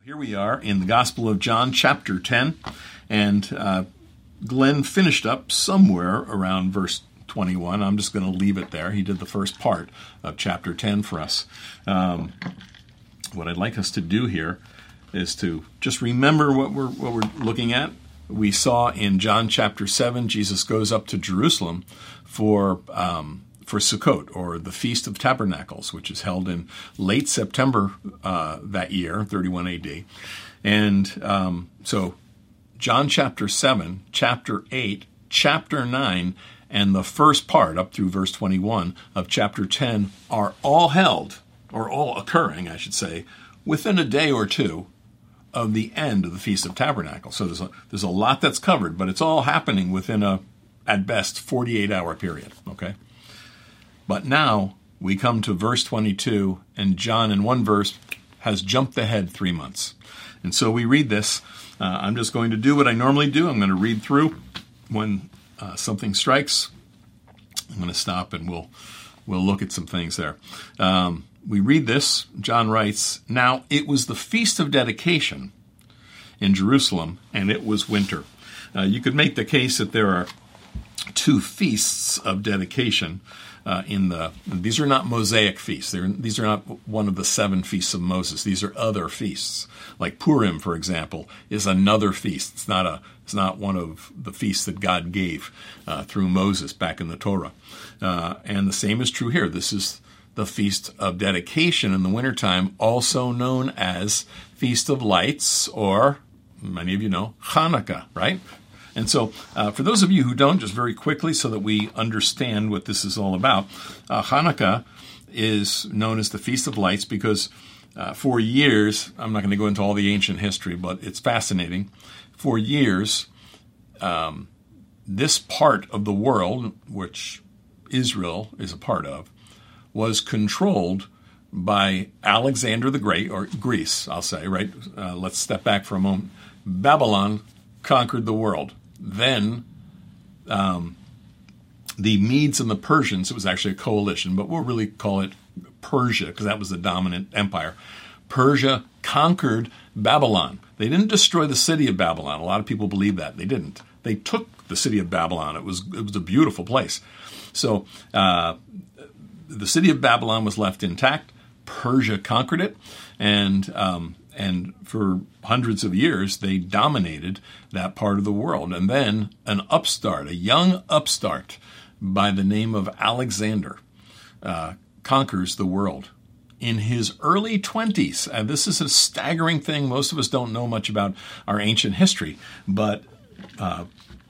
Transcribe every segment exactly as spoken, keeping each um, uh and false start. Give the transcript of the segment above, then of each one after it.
Here we are in the Gospel of John, chapter ten, and uh, Glenn finished up somewhere around verse twenty-one. I'm just going to leave it there. He did the first part of chapter ten for us. Um, what I'd like us to do here is to just remember what we're what we're looking at. We saw in John chapter seven, Jesus goes up to Jerusalem for um, for Sukkot, or the Feast of Tabernacles, which is held in late September uh, that year, thirty-one A D. And um, so John chapter seven, chapter eight, chapter nine, and the first part up through verse twenty-one of chapter ten are all held, or all occurring, I should say, within a day or two of the end of the Feast of Tabernacles. So there's a, there's a lot that's covered, but it's all happening within a, at best, forty-eight hour period, okay? But now we come to verse twenty-two, and John in one verse has jumped ahead three months. And so we read this. Uh, I'm just going to do what I normally do. I'm going to read through. When uh, something strikes, I'm going to stop and we'll we'll look at some things there. Um, we read this. John writes, "Now it was the Feast of Dedication in Jerusalem, and it was winter." Uh, you could make the case that there are two feasts of dedication. Uh, in the these are not Mosaic feasts. They're, these are not one of the seven feasts of Moses. These are other feasts. Like Purim, for example, is another feast. It's not a it's not one of the feasts that God gave uh, through Moses back in the Torah. Uh, and the same is true here. This is the Feast of Dedication in the wintertime, also known as Feast of Lights, or many of you know, Hanukkah, right? And so uh, for those of you who don't, just very quickly so that we understand what this is all about, uh, Hanukkah is known as the Feast of Lights because uh, for years, I'm not going to go into all the ancient history, but it's fascinating. For years, um, this part of the world, which Israel is a part of, was controlled by Alexander the Great, or Greece, I'll say, right? Uh, let's step back for a moment. Babylon conquered the world. Then um, the Medes and the Persians, it was actually a coalition, but we'll really call it Persia because that was the dominant empire. Persia conquered Babylon. They didn't destroy the city of Babylon. A lot of people believe that. They didn't. They took the city of Babylon. It was it was a beautiful place. So uh, the city of Babylon was left intact. Persia conquered it, and um, and for hundreds of years, they dominated that part of the world. And then an upstart, a young upstart by the name of Alexander, uh, conquers the world in his early twenties. And this is a staggering thing. Most of us don't know much about our ancient history, but uh,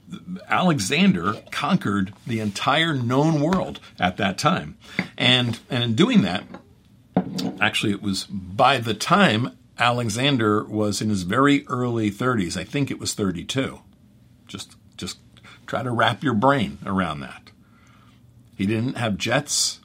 Alexander conquered the entire known world at that time. And, and in doing that, actually it was by the time Alexander was in his very early thirties. I think it was thirty-two. Just, just try to wrap your brain around that. He didn't have jets.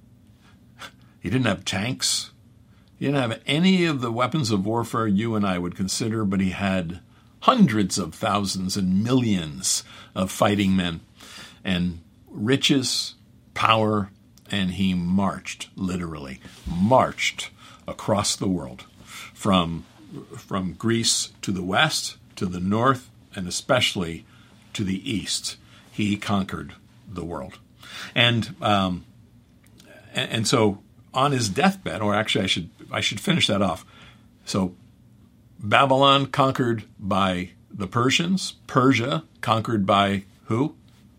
He didn't have tanks. He didn't have any of the weapons of warfare you and I would consider, but he had hundreds of thousands and millions of fighting men and riches, power, and he marched, literally, marched across the world. From, from Greece to the west, to the north, and especially to the east, he conquered the world. And um, and, and so on his deathbed, or actually I should I should finish that off. So Babylon conquered by the Persians, Persia conquered by who?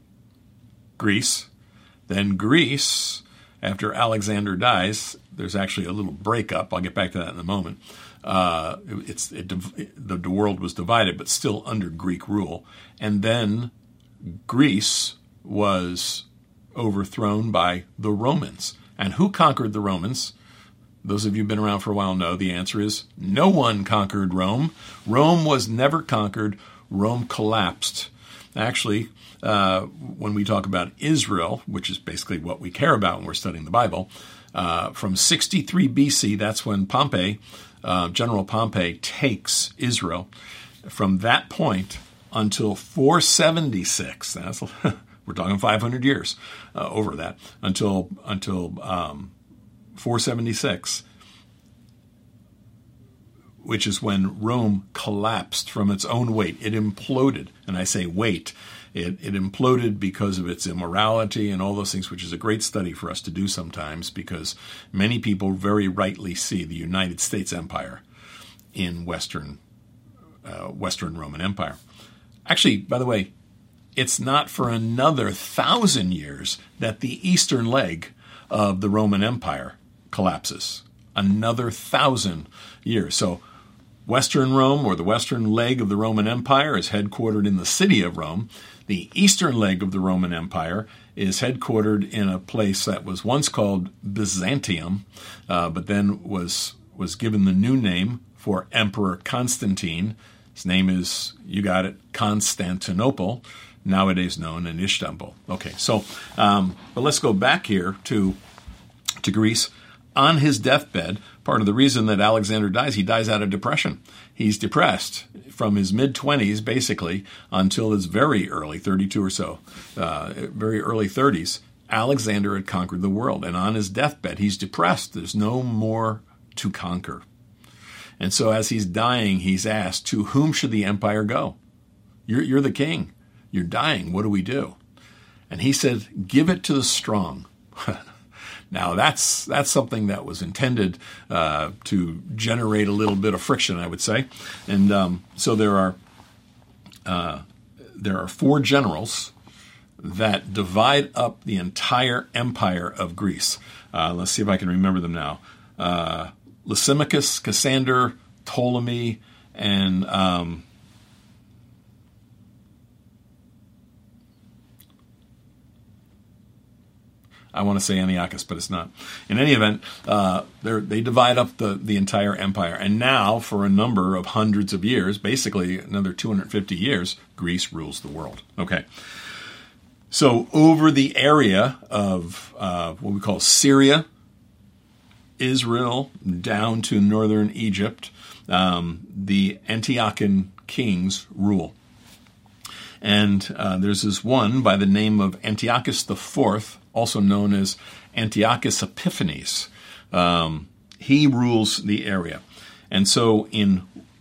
Greece. Then Greece, after Alexander dies, there's actually a little breakup. I'll get back to that in a moment. Uh, it's it, the, the world was divided, but still under Greek rule. And then Greece was overthrown by the Romans. And who conquered the Romans? Those of you who've been around for a while know the answer is no one conquered Rome. Rome was never conquered. Rome collapsed. Actually, uh, when we talk about Israel, which is basically what we care about when we're studying the Bible, uh, from sixty-three B C, that's when Pompey, uh, General Pompey, takes Israel. From that point until four seventy-six, that's, we're talking five hundred years uh, over that, until until um, four seventy-six, which is when Rome collapsed from its own weight. It imploded. And I say weight. It, it imploded because of its immorality and all those things, which is a great study for us to do sometimes, because many people very rightly see the United States Empire in Western, uh, Western Roman Empire. Actually, by the way, it's not for another thousand years that the eastern leg of the Roman Empire collapses. Another thousand years. So Western Rome, or the western leg of the Roman Empire, is headquartered in the city of Rome. The eastern leg of the Roman Empire is headquartered in a place that was once called Byzantium, uh, but then was was given the new name for Emperor Constantine. His name is, you got it, Constantinople, nowadays known as Istanbul. Okay, so, um, but let's go back here to to Greece. On his deathbed, part of the reason that Alexander dies, he dies out of depression. He's depressed from his mid-twenties, basically, until his very early, thirty-two or so, uh, very early thirties. Alexander had conquered the world, and on his deathbed, he's depressed. There's no more to conquer. And so as he's dying, he's asked, to whom should the empire go? You're, you're the king. You're dying. What do we do? And he said, give it to the strong. Now, that's that's something that was intended uh, to generate a little bit of friction, I would say. And um, so there are uh, there are four generals that divide up the entire empire of Greece. Uh, let's see if I can remember them now. Uh, Lysimachus, Cassander, Ptolemy, and um, I want to say Antiochus, but it's not. In any event, uh, they divide up the, the entire empire. And now, for a number of hundreds of years, basically another two hundred fifty years, Greece rules the world. Okay. So over the area of uh, what we call Syria, Israel, down to northern Egypt, um, the Antiochian kings rule. And uh, there's this one by the name of Antiochus the Fourth, also known as Antiochus Epiphanes. Um, he rules the area. And so in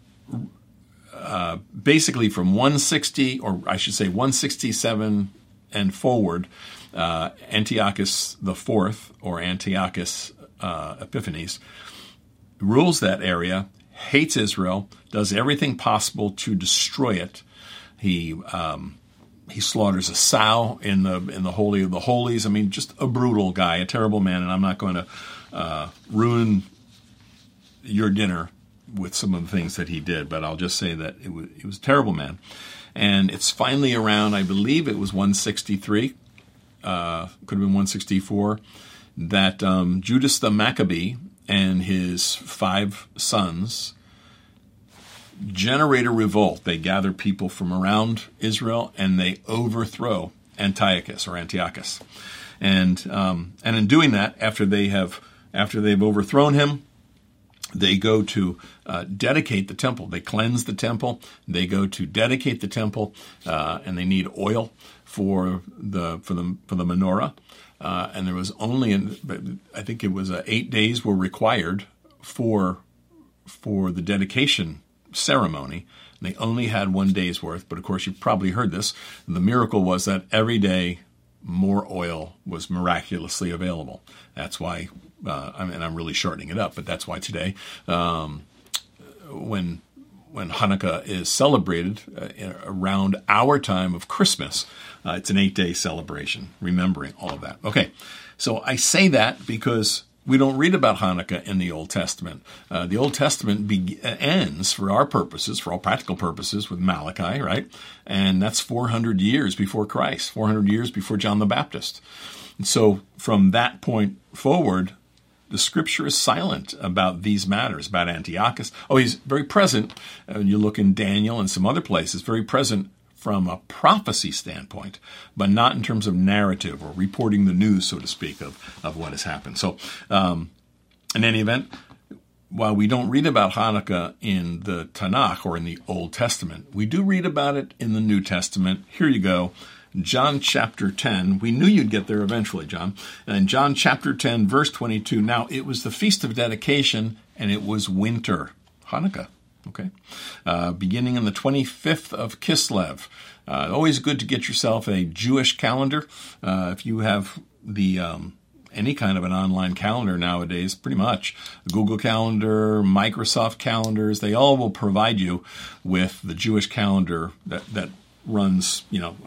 uh, basically from one sixty, or I should say one sixty-seven and forward, uh, Antiochus the Fourth, or Antiochus uh, Epiphanes, rules that area, hates Israel, does everything possible to destroy it. He um, he slaughters a sow in the in the Holy of the Holies. I mean, just a brutal guy, a terrible man. And I'm not going to uh, ruin your dinner with some of the things that he did, but I'll just say that it was, he was a terrible man. And it's finally around, I believe it was one sixty-three, uh, could have been one sixty-four, that um, Judas the Maccabee and his five sons generate a revolt. They gather people from around Israel and they overthrow Antiochus or Antiochus. And um, and in doing that, after they have after they've overthrown him, they go to uh, dedicate the temple. They cleanse the temple. They go to dedicate the temple, uh, and they need oil for the for the for the menorah. Uh, and there was only, an, I think it was uh, eight days were required for for the dedication ceremony. They only had one day's worth, but of course you've probably heard this. The miracle was that every day more oil was miraculously available. That's why, uh, I mean, I'm really shortening it up, but that's why today, um, when when Hanukkah is celebrated uh, around our time of Christmas, uh, it's an eight-day celebration, remembering all of that. Okay, so I say that because we don't read about Hanukkah in the Old Testament. Uh, the Old Testament be- ends, for our purposes, for all practical purposes, with Malachi, right? And that's four hundred years before Christ, four hundred years before John the Baptist. And so from that point forward, the Scripture is silent about these matters, about Antiochus. Oh, he's very present. Uh, you look in Daniel and some other places, very present from a prophecy standpoint, but not in terms of narrative or reporting the news, so to speak, of, of what has happened. So um, in any event, while we don't read about Hanukkah in the Tanakh or in the Old Testament, we do read about it in the New Testament. Here you go. John chapter ten. We knew you'd get there eventually, John. And John chapter ten, verse twenty-two. Now, it was the Feast of Dedication, and it was winter. Hanukkah. Okay, uh, beginning in the twenty-fifth of Kislev. Uh, always good to get yourself a Jewish calendar. Uh, if you have the um, any kind of an online calendar nowadays, pretty much Google Calendar, Microsoft calendars, they all will provide you with the Jewish calendar that that runs, you know,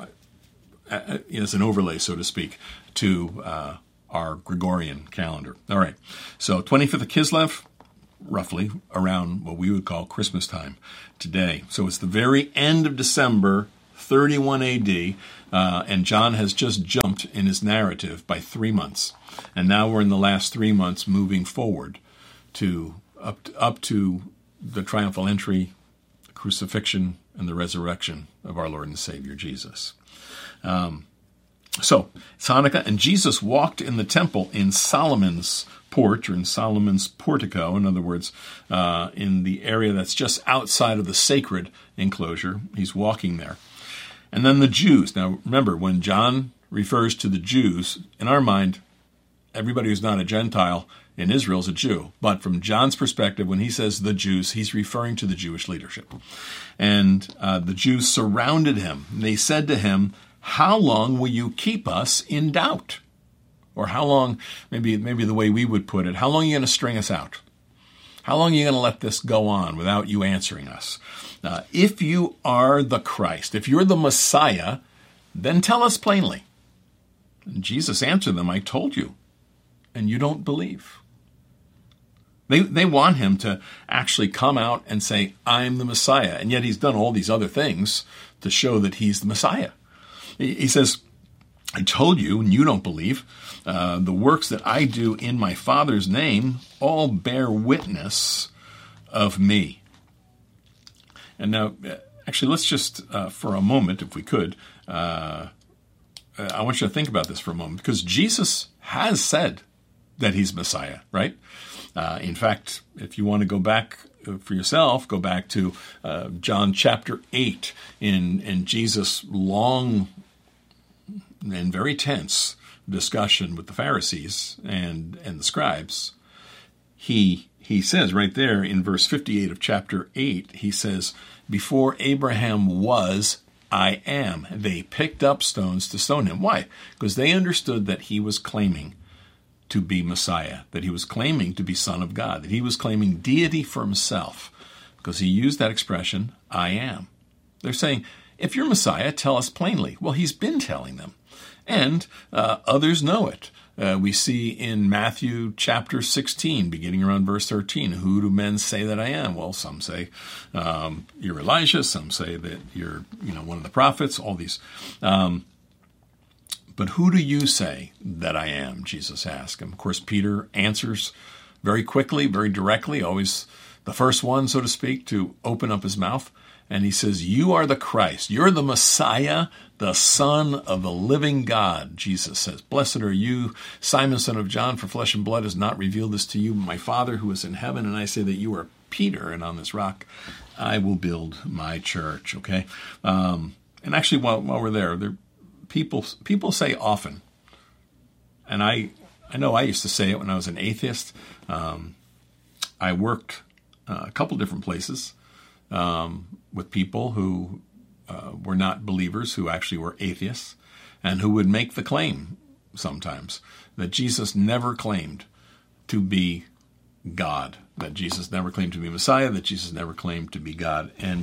as an overlay, so to speak, to uh, our Gregorian calendar. All right, so twenty-fifth of Kislev, roughly around what we would call Christmas time today. So it's the very end of December, thirty-one A D, uh, and John has just jumped in his narrative by three months. And now we're in the last three months moving forward to up to, up to the triumphal entry, the crucifixion, and the resurrection of our Lord and Savior Jesus. Um, so it's Hanukkah, and Jesus walked in the temple in Solomon's porch, or in Solomon's portico, in other words, uh, in the area that's just outside of the sacred enclosure. He's walking there. And then the Jews. Now, remember, when John refers to the Jews, in our mind, everybody who's not a Gentile in Israel is a Jew. But from John's perspective, when he says the Jews, he's referring to the Jewish leadership. And uh, the Jews surrounded him. They said to him, "How long will you keep us in doubt?" Or how long, maybe maybe the way we would put it, how long are you going to string us out? How long are you going to let this go on without you answering us? Uh, if you are the Christ, if you're the Messiah, then tell us plainly. And Jesus answered them, "I told you, and you don't believe." They they want him to actually come out and say, "I'm the Messiah," and yet he's done all these other things to show that he's the Messiah. He, he says, "I told you, and you don't believe. Uh, the works that I do in my Father's name all bear witness of me." And now, actually, let's just, uh, for a moment, if we could, uh, I want you to think about this for a moment, because Jesus has said that he's Messiah, right? Uh, in fact, if you want to go back for yourself, go back to uh, John chapter eight, in, in Jesus' long and very tense discussion with the Pharisees and, and the scribes. He he says right there in verse fifty-eight of chapter eight, he says, "Before Abraham was, I am." They picked up stones to stone him. Why? Because they understood that he was claiming to be Messiah, that he was claiming to be Son of God, that he was claiming deity for himself, because he used that expression, "I am." They're saying, if you're Messiah, tell us plainly. Well, he's been telling them. And uh, others know it. Uh, we see in Matthew chapter sixteen, beginning around verse thirteen, "Who do men say that I am?" Well, some say um, you're Elijah. Some say that you're, you know, one of the prophets. All these. Um, but who do you say that I am? Jesus asked. And of course, Peter answers very quickly, very directly, always the first one, so to speak, to open up his mouth. And he says, "You are the Christ. You're the Messiah, the Son of the living God." Jesus says, "Blessed are you, Simon, son of John, for flesh and blood has not revealed this to you, but my Father who is in heaven. And I say that you are Peter, and on this rock I will build my church." Okay? Um, and actually, while, while we're there, there people people say often, and I, I know I used to say it when I was an atheist. Um, I worked uh, a couple different places. Um, with people who uh, were not believers, who actually were atheists, and who would make the claim sometimes that Jesus never claimed to be God, that Jesus never claimed to be Messiah, that Jesus never claimed to be God. And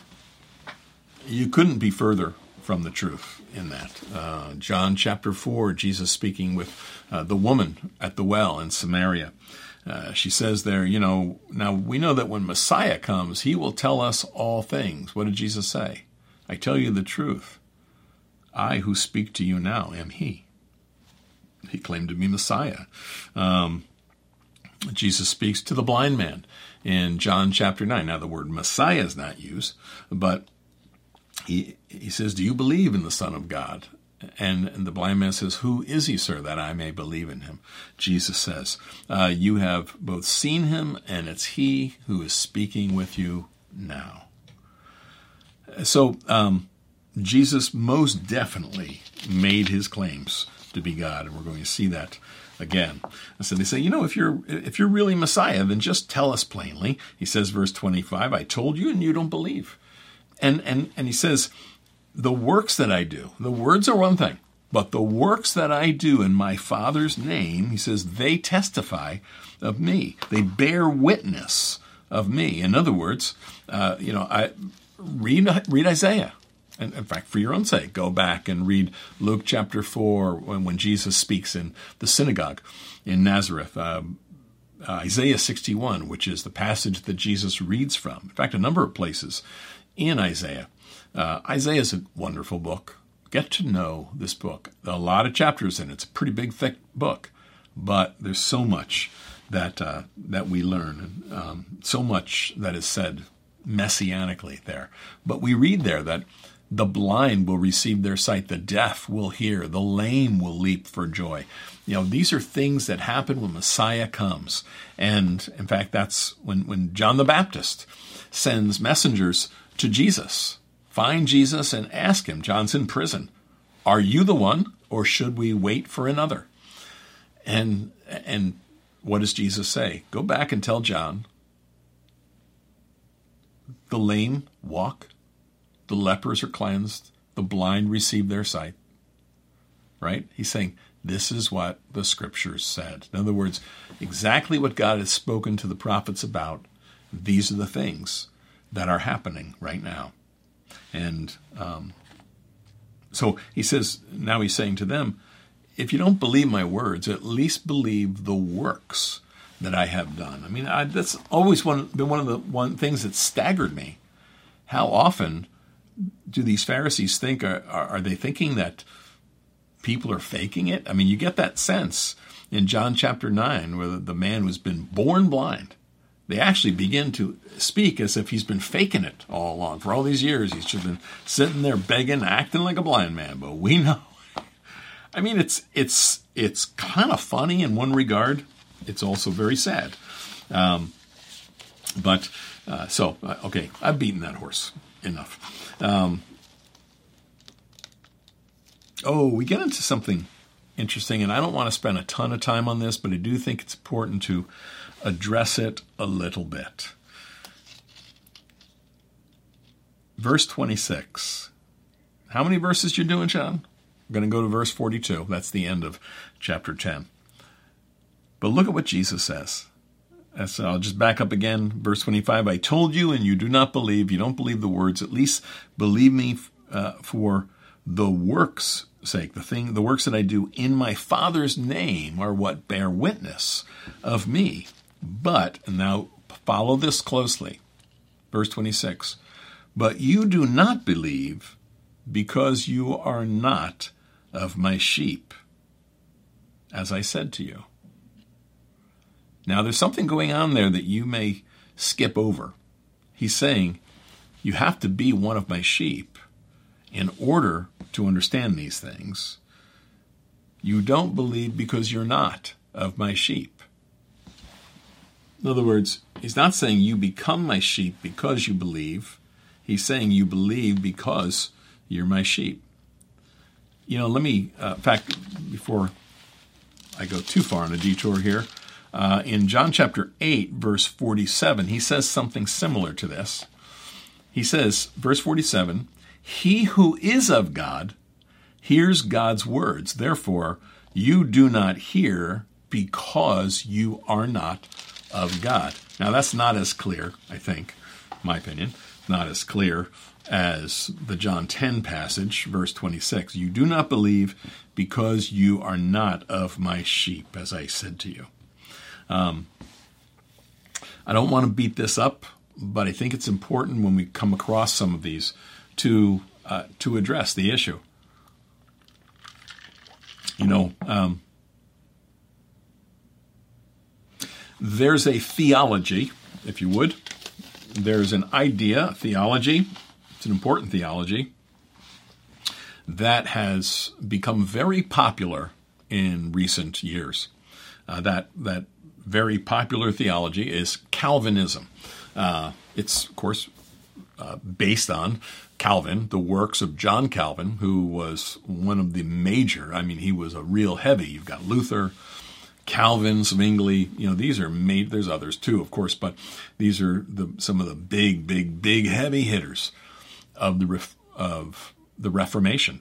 you couldn't be further from the truth in that. Uh, John chapter four, Jesus speaking with uh, the woman at the well in Samaria. Uh, she says there, you know, now we know that when Messiah comes, he will tell us all things. What did Jesus say? "I tell you the truth. I who speak to you now am he." He claimed to be Messiah. Um, Jesus speaks to the blind man in John chapter nine. Now the word Messiah is not used, but he he says, "Do you believe in the Son of God?" And, and the blind man says, "Who is he, sir, that I may believe in him?" Jesus says, uh, "You have both seen him, and it's he who is speaking with you now." So um, Jesus most definitely made his claims to be God, and we're going to see that again. And so they say, you know, if you're if you're really Messiah, then just tell us plainly. He says, verse twenty-five, I told you and you don't believe. And and and he says, the works that I do, the words are one thing, but the works that I do in my Father's name, he says, they testify of me. They bear witness of me. In other words, uh, you know, I read read Isaiah. And in fact, for your own sake, go back and read Luke chapter four when, when Jesus speaks in the synagogue in Nazareth. Um, uh, Isaiah sixty-one, which is the passage that Jesus reads from. In fact, a number of places in Isaiah. Uh, Isaiah is a wonderful book. Get to know this book. There are a lot of chapters in it. It's a pretty big, thick book, but there's so much that uh, that we learn, and um, so much that is said messianically there. But we read there that the blind will receive their sight, the deaf will hear, the lame will leap for joy. You know, these are things that happen when Messiah comes. And in fact, that's when, when John the Baptist sends messengers to Jesus. Find Jesus and ask him, John's in prison, are you the one, or should we wait for another? And and what does Jesus say? Go back and tell John, the lame walk, the lepers are cleansed, the blind receive their sight. Right? He's saying, this is what the scriptures said. In other words, exactly what God has spoken to the prophets about, these are the things that are happening right now. And um, so he says, now he's saying to them, if you don't believe my words, at least believe the works that I have done. I mean, I, that's always one, been one of the one things that staggered me. How often do these Pharisees think, are, are, are they thinking that people are faking it? I mean, you get that sense in John chapter nine, where the, the man who's been born blind, they actually begin to speak as if he's been faking it all along. For all these years, he's just been sitting there begging, acting like a blind man. But we know. I mean, it's it's it's kind of funny in one regard. It's also very sad. Um, but, uh, so, uh, okay, I've beaten that horse enough. Um, oh, we get into something interesting, and I don't want to spend a ton of time on this, but I do think it's important to address it a little bit. Verse twenty-six. How many verses you doing, John? I'm going to go to verse forty-two. That's the end of chapter ten. But look at what Jesus says. So I'll just back up again. Verse twenty-five, I told you and you do not believe. You don't believe the words. At least believe me uh, for the works' sake. The thing, the works that I do in my Father's name are what bear witness of me. But, and now follow this closely. Verse twenty-six, but you do not believe because you are not of my sheep, as I said to you. Now, there's something going on there that you may skip over. He's saying, you have to be one of my sheep in order to understand these things. You don't believe because you're not of my sheep. In other words, he's not saying you become my sheep because you believe. He's saying you believe because you're my sheep. You know, let me, uh, in fact, before I go too far on a detour here, Uh, in John chapter eight, verse forty-seven, he says something similar to this. He says, verse forty-seven, he who is of God hears God's words. Therefore, you do not hear because you are not of God. Now, that's not as clear, I think, my opinion, not as clear as the John ten passage, verse twenty-six. You do not believe because you are not of my sheep, as I said to you. Um, I don't want to beat this up, but I think it's important when we come across some of these to uh, to address the issue. You know, um, there's a theology, if you would. There's an idea, a theology. It's an important theology that has become very popular in recent years. Uh, that that very popular theology is Calvinism. Uh, it's, of course, uh, based on Calvin, the works of John Calvin, who was one of the major, I mean, he was a real heavy. You've got Luther, Calvin, Zwingli, you know, these are made, there's others too, of course, but these are the some of the big, big, big heavy hitters of the of the Reformation.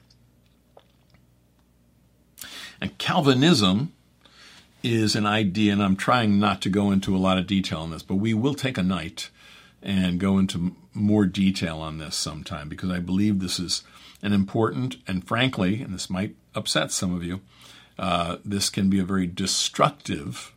And Calvinism is an idea, and I'm trying not to go into a lot of detail on this, but we will take a night and go into more detail on this sometime, because I believe this is an important, and frankly, and this might upset some of you, uh, this can be a very destructive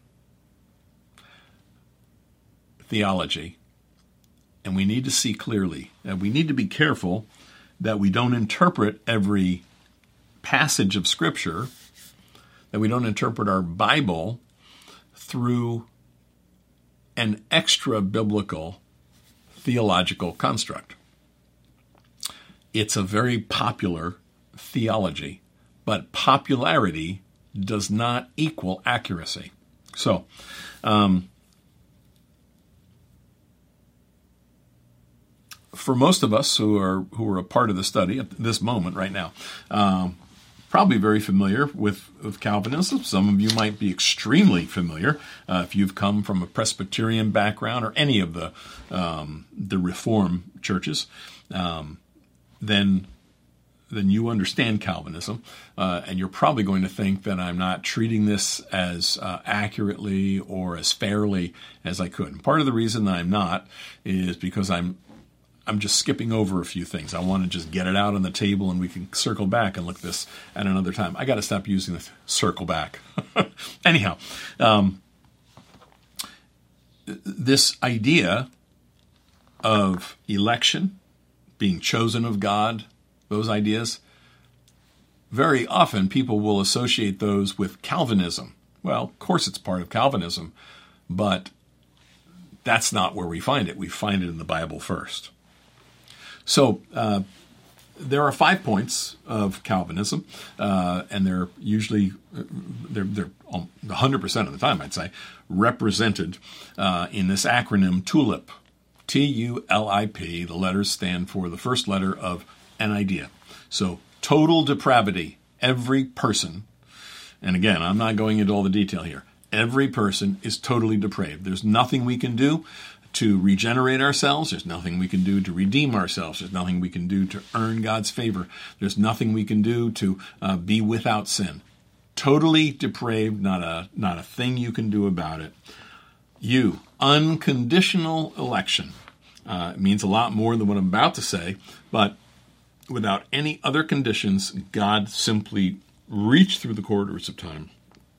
theology. And we need to see clearly, and we need to be careful that we don't interpret every passage of Scripture, that we don't interpret our Bible through an extra-biblical theological construct. It's a very popular theology, but popularity does not equal accuracy. So, um, for most of us who are who are a part of the study at this moment right now, um, probably very familiar with, with Calvinism. Some of you might be extremely familiar uh, if you've come from a Presbyterian background or any of the um, the Reform churches. Um, then then you understand Calvinism, uh, and you're probably going to think that I'm not treating this as uh, accurately or as fairly as I could. And part of the reason that I'm not is because I'm I'm just skipping over a few things. I want to just get it out on the table, and we can circle back and look at this at another time. I got to stop using the circle back. Anyhow, um, this idea of election, being chosen of God, those ideas, very often people will associate those with Calvinism. Well, of course it's part of Calvinism, but that's not where we find it. We find it in the Bible first. So uh, there are five points of Calvinism, uh, and they're usually, they're, they're one hundred percent of the time, I'd say, represented uh, in this acronym TULIP. T U L I P. The letters stand for the first letter of an idea. So total depravity. Every person, and again, I'm not going into all the detail here, every person is totally depraved. There's nothing we can do to regenerate ourselves. There's nothing we can do to redeem ourselves. There's nothing we can do to earn God's favor. There's nothing we can do to uh, be without sin. Totally depraved, not a not a thing you can do about it. You, unconditional election. Uh, it means a lot more than what I'm about to say, but without any other conditions, God simply reached through the corridors of time,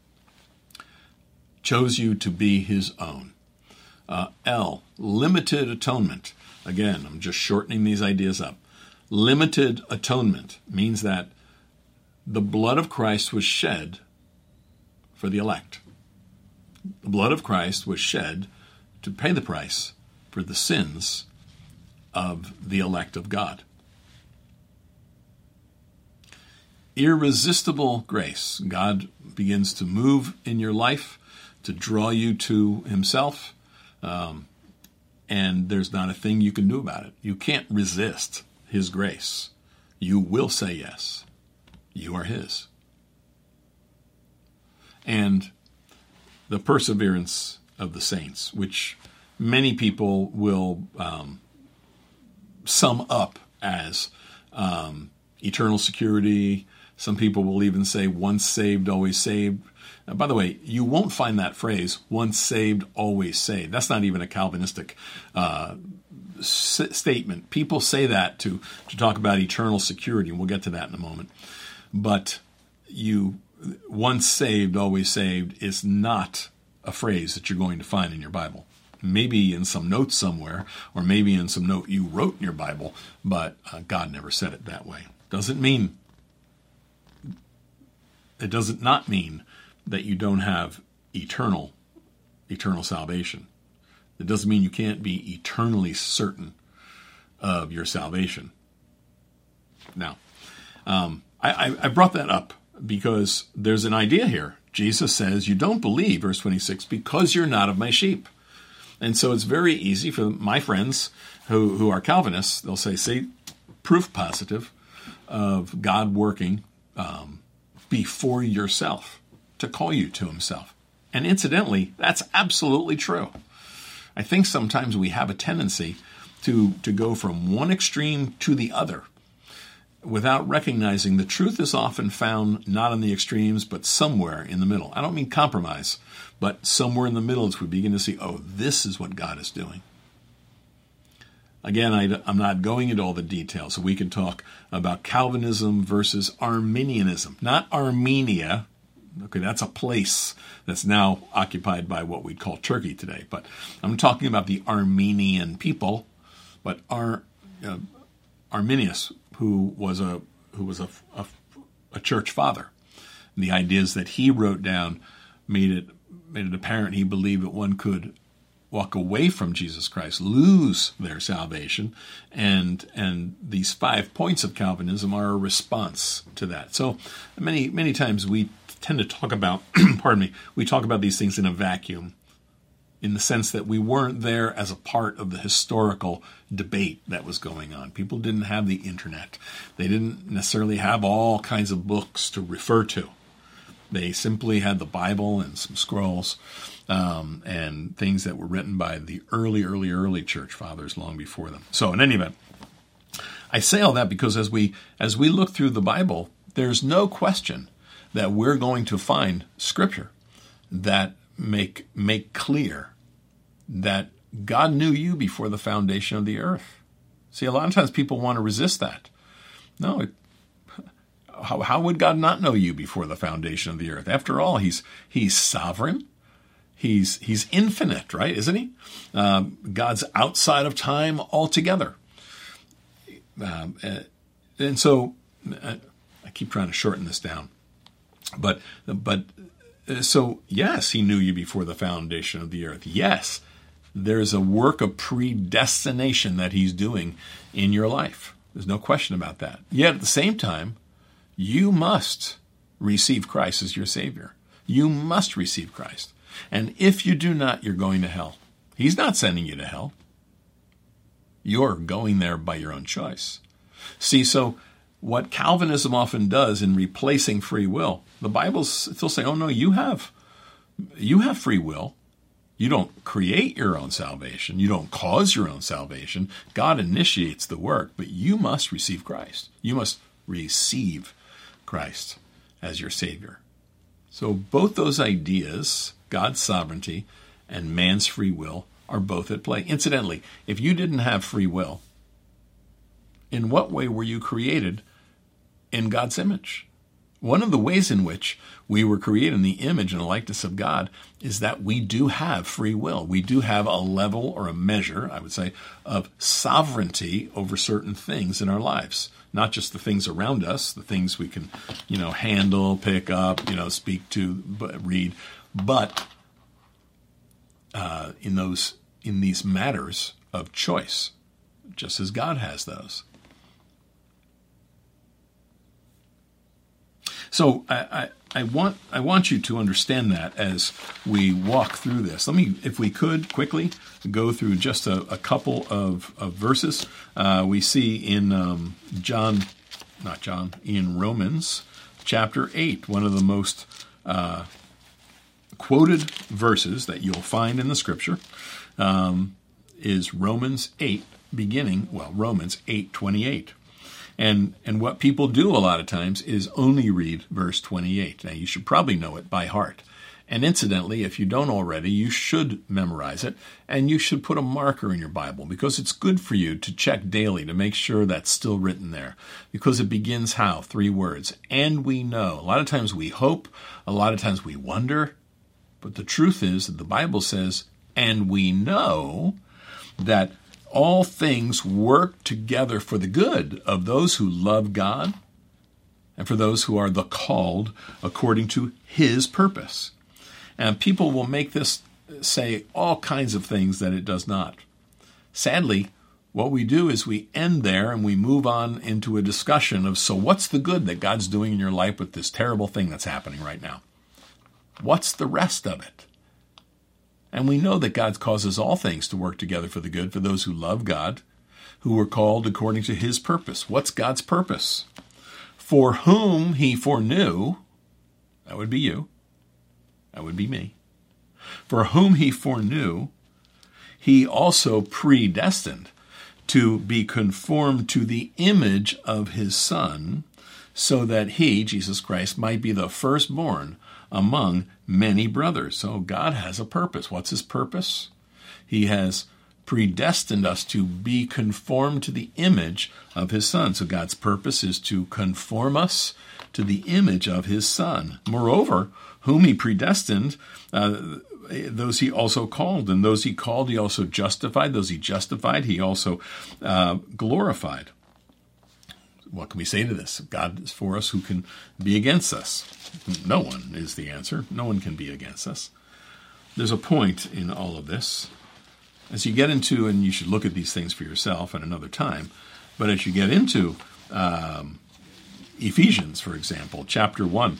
chose you to be his own. Uh, L, limited atonement. Again, I'm just shortening these ideas up. Limited atonement means that the blood of Christ was shed for the elect. The blood of Christ was shed to pay the price for the sins of the elect of God. Irresistible grace. God begins to move in your life to draw you to himself, um, and there's not a thing you can do about it. You can't resist his grace. You will say yes. You are his. And the perseverance of the saints, which many people will um, sum up as um, eternal security. Some people will even say once saved, always saved. Now, by the way, you won't find that phrase, once saved, always saved. That's not even a Calvinistic uh, s- statement. People say that to, to talk about eternal security, and we'll get to that in a moment. But you, once saved, always saved is not a phrase that you're going to find in your Bible. Maybe in some notes somewhere, or maybe in some note you wrote in your Bible, but uh, God never said it that way. Doesn't mean, it doesn't not mean that you don't have eternal, eternal salvation. It doesn't mean you can't be eternally certain of your salvation. Now, um, I, I brought that up because there's an idea here. Jesus says, you don't believe, verse twenty-six, because you're not of my sheep. And so it's very easy for my friends who, who are Calvinists, they'll say, see, proof positive of God working um, before yourself. to call you to himself. And incidentally, that's absolutely true. I think sometimes we have a tendency to, to go from one extreme to the other without recognizing the truth is often found not in the extremes, but somewhere in the middle. I don't mean compromise, but somewhere in the middle as we begin to see, oh, this is what God is doing. Again, I, I'm not going into all the details, so we can talk about Calvinism versus Arminianism. Not Armenia. Okay, that's a place that's now occupied by what we'd call Turkey today. But I'm talking about the Armenian people, but Ar, uh, Arminius, who was a who was a, a, a church father. And the ideas that he wrote down made it made it apparent he believed that one could walk away from Jesus Christ, lose their salvation, and and these five points of Calvinism are a response to that. So many many times we tend to talk about, pardon me, we talk about these things in a vacuum, in the sense that we weren't there as a part of the historical debate that was going on. People didn't have the internet. They didn't necessarily have all kinds of books to refer to. They simply had the Bible and some scrolls um, and things that were written by the early, early, early church fathers long before them. So in any event, I say all that because as we as we look through the Bible, there's no question that we're going to find scripture that make make clear that God knew you before the foundation of the earth. See, a lot of times people want to resist that. No, it, how, how would God not know you before the foundation of the earth? After all, he's he's sovereign. He's he's infinite, right? Isn't he? Um, God's outside of time altogether. Um, and so I keep trying to shorten this down. But but so, yes, he knew you before the foundation of the earth. Yes, there's a work of predestination that he's doing in your life. There's no question about that. Yet at the same time, you must receive Christ as your Savior. You must receive Christ. And if you do not, you're going to hell. He's not sending you to hell. You're going there by your own choice. See, so what Calvinism often does in replacing free will, the Bible's still saying, oh no, you have, you have free will. You don't create your own salvation. You don't cause your own salvation. God initiates the work, but you must receive Christ. You must receive Christ as your Savior. So both those ideas, God's sovereignty and man's free will, are both at play. Incidentally, if you didn't have free will, in what way were you created in God's image? One of the ways in which we were created in the image and likeness of God is that we do have free will. We do have a level or a measure, I would say, of sovereignty over certain things in our lives. Not just the things around us, the things we can, you know, handle, pick up, you know, speak to, read, but uh, in those in these matters of choice, just as God has those. So I, I, I want I want you to understand that as we walk through this. Let me, if we could, quickly go through just a, a couple of, of verses. Uh, we see in um, John, not John, in Romans chapter eight, one of the most uh, quoted verses that you'll find in the Scripture um, is Romans eight, beginning, well, Romans eight twenty-eight. And and what people do a lot of times is only read verse twenty-eight. Now, you should probably know it by heart. And incidentally, if you don't already, you should memorize it, and you should put a marker in your Bible, because it's good for you to check daily to make sure that's still written there. Because it begins how? Three words. And we know. A lot of times we hope, a lot of times we wonder, but the truth is that the Bible says, and we know that all things work together for the good of those who love God and for those who are the called according to his purpose. And people will make this say all kinds of things that it does not. Sadly, what we do is we end there and we move on into a discussion of, so what's the good that God's doing in your life with this terrible thing that's happening right now? What's the rest of it? And we know that God causes all things to work together for the good for those who love God, who were called according to his purpose. What's God's purpose? For whom he foreknew, that would be you, That would be me. For whom he foreknew, he also predestined to be conformed to the image of his Son, so that he, Jesus Christ, might be the firstborn among many brothers. So God has a purpose. What's his purpose? He has predestined us to be conformed to the image of his Son. So God's purpose is to conform us to the image of his Son. Moreover, whom he predestined, uh, those he also called, and those he called, he also justified. Those he justified, he also uh, glorified. What can we say to this? If God is for us, who can be against us? No one is the answer. No one can be against us. There's a point in all of this. As you get into, and you should look at these things for yourself at another time, but as you get into um, Ephesians, for example, chapter one,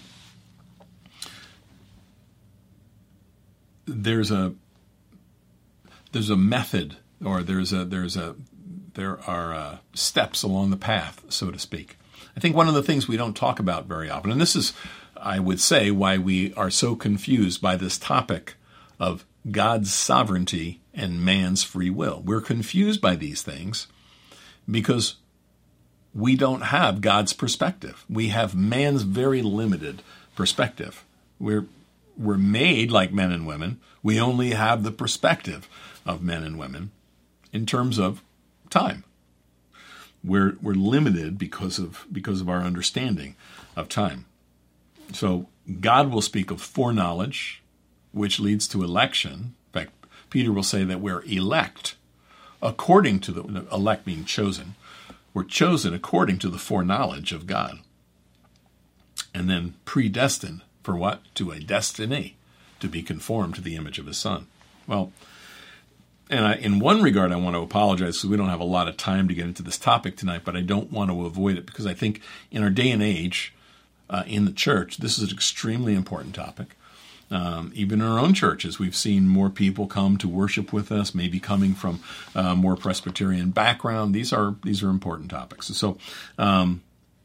there's a there's a method, or there's a there's a there are uh, steps along the path, so to speak. I think one of the things we don't talk about very often, and this is, I would say, why we are so confused by this topic of God's sovereignty and man's free will. We're confused by these things because we don't have God's perspective. We have man's very limited perspective. We're we're made like men and women. We only have the perspective of men and women in terms of time. We're we're limited because of because of our understanding of time. So God will speak of foreknowledge, which leads to election. In fact, Peter will say that we're elect according to the elect being chosen. We're chosen according to the foreknowledge of God. And then predestined for what? To a destiny, to be conformed to the image of his Son. Well, and I, in one regard, I want to apologize because we don't have a lot of time to get into this topic tonight, but I don't want to avoid it because I think in our day and age, uh, in the church, this is an extremely important topic. Um, even in our own churches, we've seen more people come to worship with us, maybe coming from a more Presbyterian background. These are these are important topics. So, um,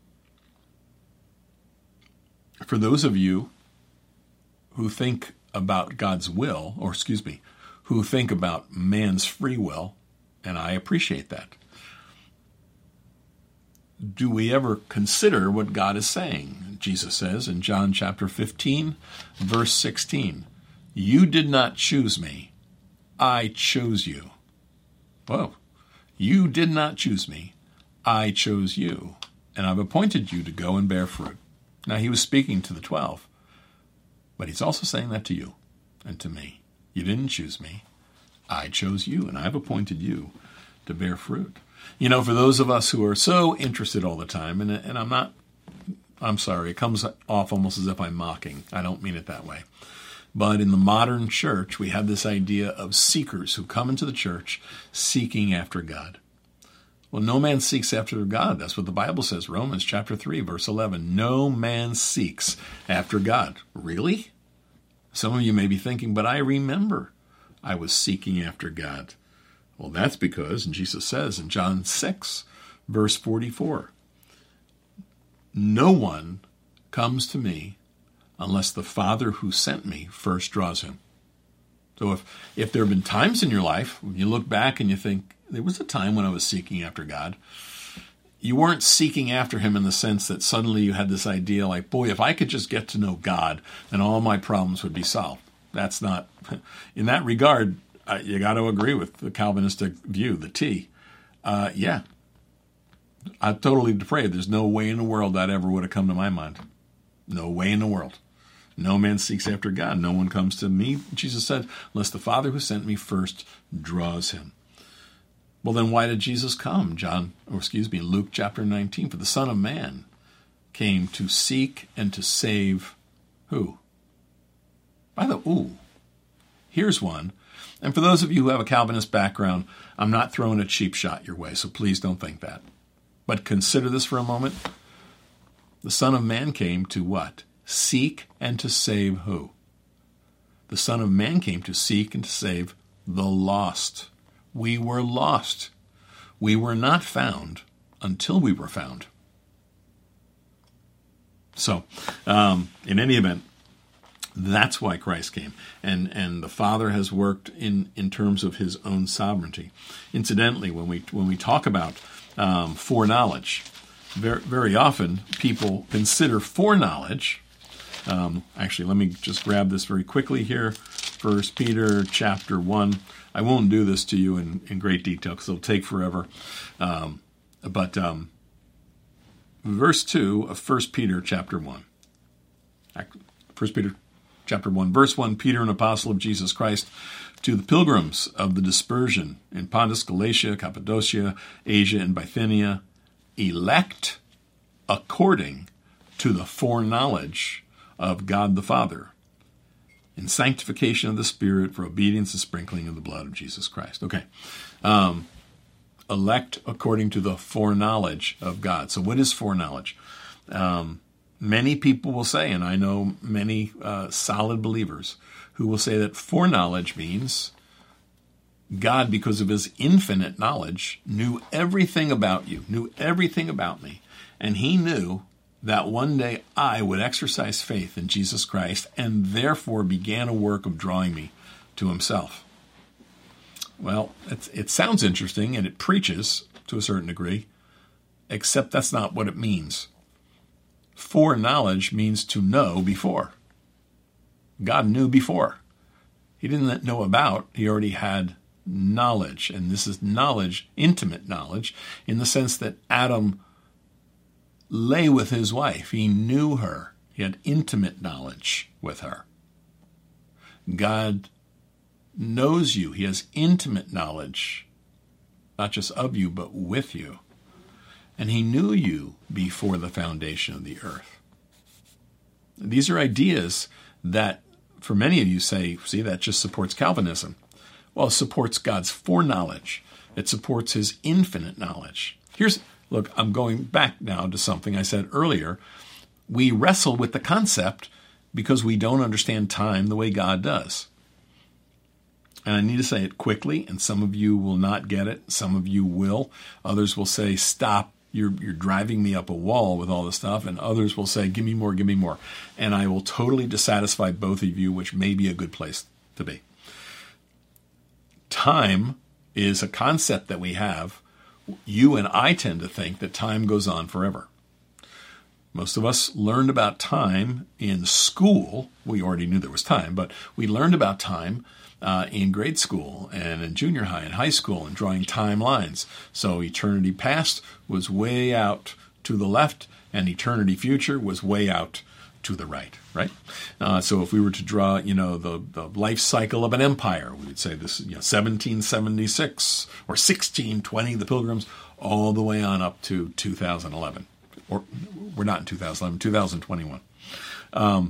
for those of you who think about God's will, or excuse me, who think about man's free will, and I appreciate that, do we ever consider what God is saying? Jesus says in John chapter fifteen, verse sixteen, "You did not choose me, I chose you." Whoa. You did not choose me, I chose you, and I've appointed you to go and bear fruit. Now, he was speaking to the twelve, but he's also saying that to you and to me. You didn't choose me, I chose you, and I've appointed you to bear fruit. You know, for those of us who are so interested all the time, and, and I'm not, I'm sorry, it comes off almost as if I'm mocking. I don't mean it that way. But in the modern church, we have this idea of seekers who come into the church seeking after God. Well, no man seeks after God. That's what the Bible says, Romans chapter three, verse eleven. No man seeks after God. Really? Some of you may be thinking, but I remember I was seeking after God. Well, that's because, and Jesus says in John six, verse forty-four, no one comes to me unless the Father who sent me first draws him. So if, if there have been times in your life when you look back and you think, there was a time when I was seeking after God, you weren't seeking after him in the sense that suddenly you had this idea like, boy, if I could just get to know God, then all my problems would be solved. That's not, in that regard, uh, you got to agree with the Calvinistic view, the T. Uh, yeah, I'm totally depraved. There's no way in the world that ever would have come to my mind. No way in the world. No man seeks after God. No one comes to me, Jesus said, unless the Father who sent me first draws him. Well, then why did Jesus come? John, or excuse me, Luke chapter nineteen. For the Son of Man came to seek and to save who? By the, ooh, here's one. And for those of you who have a Calvinist background, I'm not throwing a cheap shot your way, so please don't think that. But consider this for a moment. The Son of Man came to what? Seek and to save who? The Son of Man came to seek and to save the lost. We were lost. We were not found until we were found. So, um, in any event, That's why Christ came. And and the Father has worked in, in terms of his own sovereignty. Incidentally, when we when we talk about um, foreknowledge, very, very often people consider foreknowledge. Um, actually, let me just grab this very quickly here. First Peter chapter one. I won't do this to you in, in great detail because it'll take forever. Um, but um, verse two of First Peter chapter one. First Peter chapter one, verse one, Peter, an apostle of Jesus Christ, to the pilgrims of the dispersion in Pontus, Galatia, Cappadocia, Asia, and Bithynia, elect according to the foreknowledge of God the Father, in sanctification of the Spirit for obedience and sprinkling of the blood of Jesus Christ. Okay. Um, elect according to the foreknowledge of God. So what is foreknowledge? Um, many people will say, and I know many uh, solid believers who will say that foreknowledge means God, because of his infinite knowledge, knew everything about you, knew everything about me, and he knew that one day I would exercise faith in Jesus Christ and therefore began a work of drawing me to himself. Well, it, it sounds interesting and it preaches to a certain degree, except that's not what it means. Foreknowledge means to know before. God knew before. He didn't know about, he already had knowledge. And this is knowledge, intimate knowledge, in the sense that Adam lay with his wife. He knew her. He had intimate knowledge with her. God knows you. He has intimate knowledge, not just of you, but with you. And he knew you before the foundation of the earth. These are ideas that, for many of you, say, see, that just supports Calvinism. Well, it supports God's foreknowledge. It supports his infinite knowledge. Here's Look, I'm going back now to something I said earlier. We wrestle with the concept because we don't understand time the way God does. And I need to say it quickly, and some of you will not get it. Some of you will. Others will say, stop, you're, you're driving me up a wall with all this stuff. And others will say, give me more, give me more. And I will totally dissatisfy both of you, which may be a good place to be. Time is a concept that we have. You and I tend to think that time goes on forever. Most of us learned about time in school. We already knew there was time, but we learned about time uh, in grade school and in junior high and high school and drawing timelines. So eternity past was way out to the left and eternity future was way out to the right, right? Uh, so if we were to draw, you know, the, the life cycle of an empire, we would say this, you know, seventeen seventy-six or sixteen twenty, the Pilgrims, all the way on up to two thousand eleven. Or we're not in two thousand eleven, two thousand twenty-one. Um,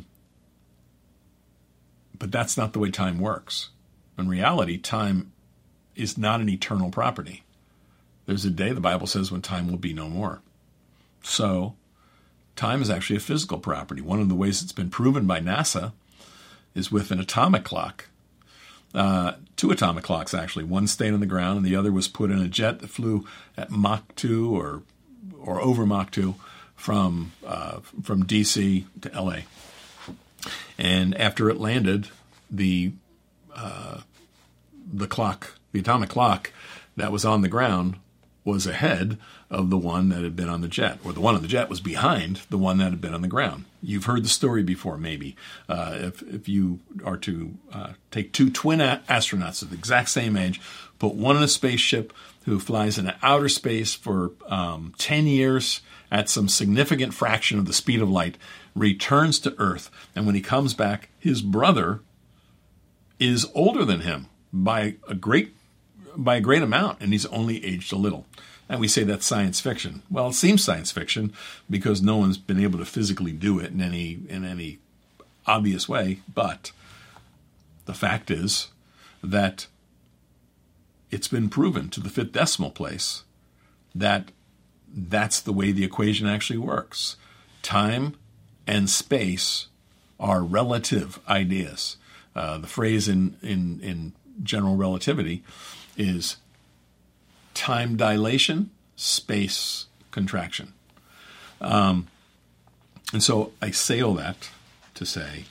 but that's not the way time works. In reality, time is not an eternal property. There's a day, the Bible says, when time will be no more. So time is actually a physical property. One of the ways it's been proven by NASA is with an atomic clock. Uh, two atomic clocks, actually. One stayed on the ground and the other was put in a jet that flew at Mach two or or over Mach two from, uh, from D C to L A. And after it landed, the uh, the clock, the atomic clock that was on the ground was ahead of the one that had been on the jet, or the one on the jet was behind the one that had been on the ground. You've heard the story before, maybe. Uh, if, if you are to uh, take two twin a- astronauts of the exact same age, put one in a spaceship who flies in outer space for um, ten years at some significant fraction of the speed of light, returns to Earth, and when he comes back, his brother is older than him by a great by a great amount, and he's only aged a little. And we say that's science fiction. Well, it seems science fiction because no one's been able to physically do it in any in any obvious way. But the fact is that it's been proven to the fifth decimal place that that's the way the equation actually works. Time and space are relative ideas. Uh, the phrase in, in, in general relativity is time dilation, space contraction. Um, and so I say all that to say,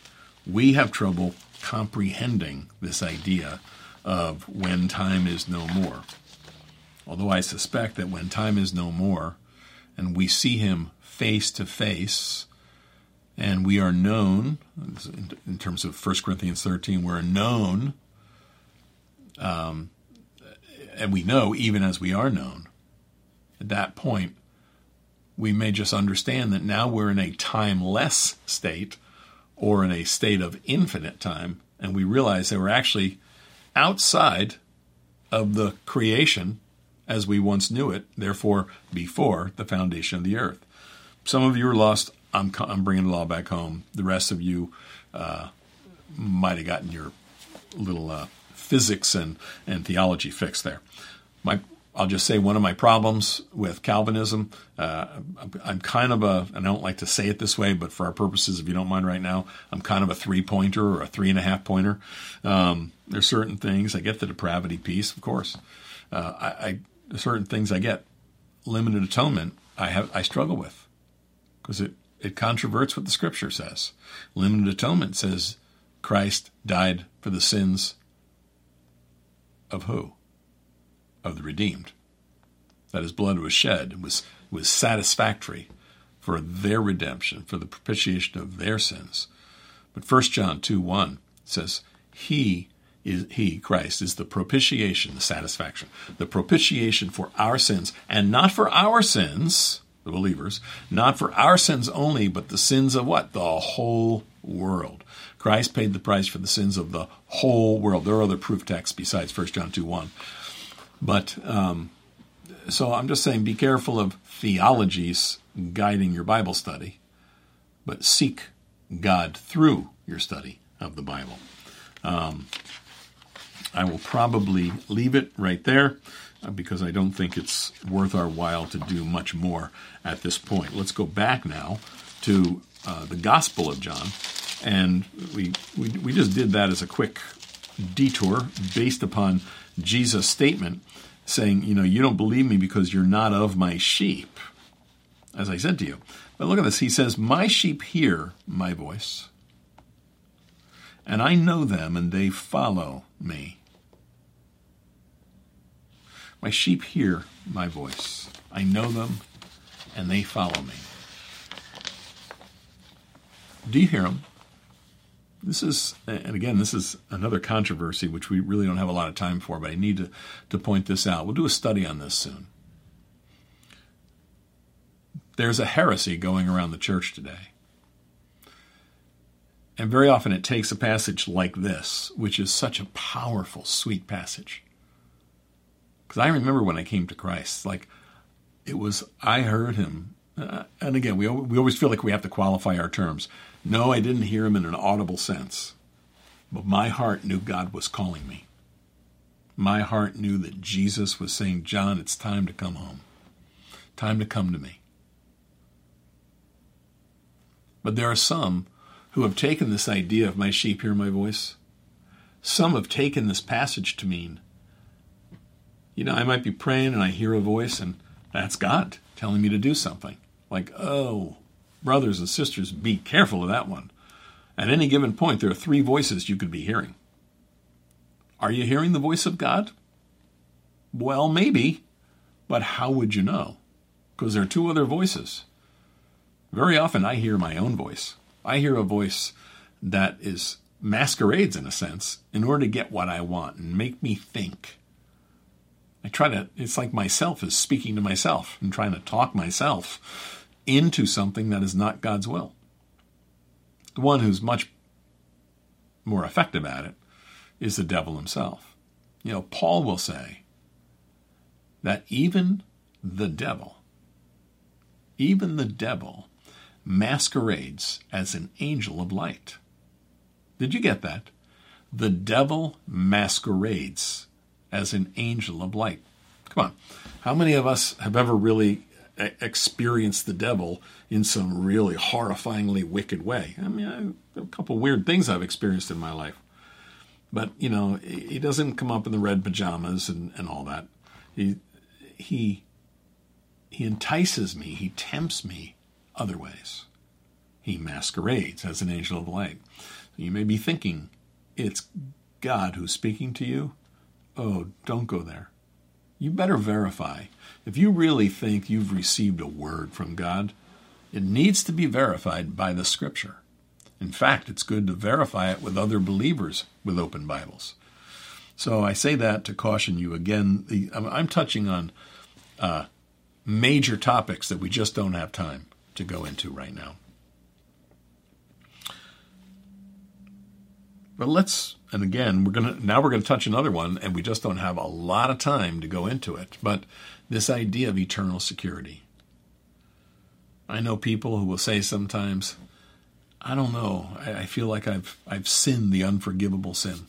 We have trouble comprehending this idea of when time is no more. Although I suspect that when time is no more and we see him face to face and we are known, in terms of First Corinthians thirteen, we're known, um, and we know even as we are known. At that point, we may just understand that now we're in a timeless state or in a state of infinite time, and we realize that we're actually outside of the creation as we once knew it, therefore before the foundation of the earth. Some of you are lost. I'm, I'm bringing it all back home. The rest of you uh, might have gotten your little uh, physics and, and theology fixed there. My I'll just say one of my problems with Calvinism, uh, I'm kind of a, and I don't like to say it this way, but for our purposes, if you don't mind right now, I'm kind of a three-pointer or a three-and-a-half-pointer. Um, there's certain things, I get the depravity piece, of course. Uh, I, I there's certain things I get. Limited atonement, I have I struggle with because it, it controverts what the Scripture says. Limited atonement says Christ died for the sins of who? Of the redeemed. That his blood was shed. It was, was satisfactory for their redemption, for the propitiation of their sins. But First John two one says, He is He, Christ, is the propitiation, the satisfaction, the propitiation for our sins, and not for our sins, the believers, not for our sins only, but the sins of what? The whole world. Christ paid the price for the sins of the whole world. There are other proof texts besides First John two one. But, um, so I'm just saying, be careful of theologies guiding your Bible study, but seek God through your study of the Bible. Um, I will probably leave it right there uh, because I don't think it's worth our while to do much more at this point. Let's go back now to uh, the Gospel of John, and we, we we just did that as a quick detour based upon Jesus' statement saying, you know, you don't believe me because you're not of my sheep, as I said to you. But look at this. He says, my sheep hear my voice, and I know them, and they follow me. My sheep hear my voice. I know them, and they follow me. Do you hear them? This is, and again, this is another controversy, which we really don't have a lot of time for, but I need to, to point this out. We'll do a study on this soon. There's a heresy going around the church today. And very often it takes a passage like this, which is such a powerful, sweet passage. Because I remember when I came to Christ, like it was, I heard him. Uh, and again, we, we always feel like we have to qualify our terms. No, I didn't hear him in an audible sense, but my heart knew God was calling me. My heart knew that Jesus was saying, John, it's time to come home. Time to come to me. But there are some who have taken this idea of my sheep hear my voice. Some have taken this passage to mean, you know, I might be praying and I hear a voice and that's God telling me to do something. Like, oh, brothers and sisters, be careful of that one. At any given point, there are three voices you could be hearing. Are you hearing the voice of God? Well, maybe, but how would you know? Because there are two other voices. Very often I hear my own voice. I hear a voice that is masquerades, in a sense, in order to get what I want and make me think. I try to, it's like myself is speaking to myself and trying to talk myself into something that is not God's will. The one who's much more effective at it is the devil himself. You know, Paul will say that even the devil, even the devil masquerades as an angel of light. Did you get that? The devil masquerades as an angel of light. Come on. How many of us have ever really experienced the devil in some really horrifyingly wicked way? I mean, I, a couple weird things I've experienced in my life. But, you know, he doesn't come up in the red pajamas and, and all that. He, he, he entices me. He tempts me other ways. He masquerades as an angel of light. You may be thinking, it's God who's speaking to you. Oh, don't go there. You better verify. If you really think you've received a word from God, it needs to be verified by the Scripture. In fact, it's good to verify it with other believers with open Bibles. So I say that to caution you again. The, I'm touching on uh, major topics that we just don't have time to go into right now. But let's, and again, we're gonna now we're gonna touch another one, and we just don't have a lot of time to go into it. But this idea of eternal security. I know people who will say sometimes, I don't know, I, I feel like I've I've sinned the unforgivable sin.